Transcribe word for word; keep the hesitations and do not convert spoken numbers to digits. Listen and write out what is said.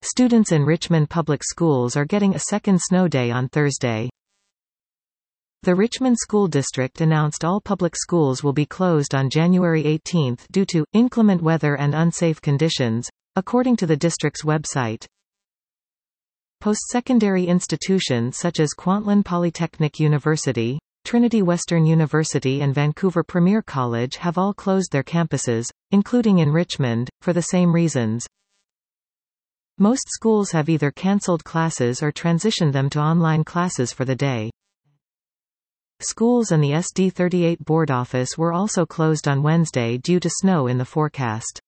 Students in Richmond Public Schools are getting a second snow day on Thursday. The Richmond School District announced all public schools will be closed on January eighteenth due to inclement weather and unsafe conditions, according to the district's website. Post-secondary institutions such as Kwantlen Polytechnic University, Trinity Western University and Vancouver Premier College have all closed their campuses, including in Richmond, for the same reasons. Most schools have either cancelled classes or transitioned them to online classes for the day. Schools and the S D thirty-eight board office were also closed on Wednesday due to snow in the forecast.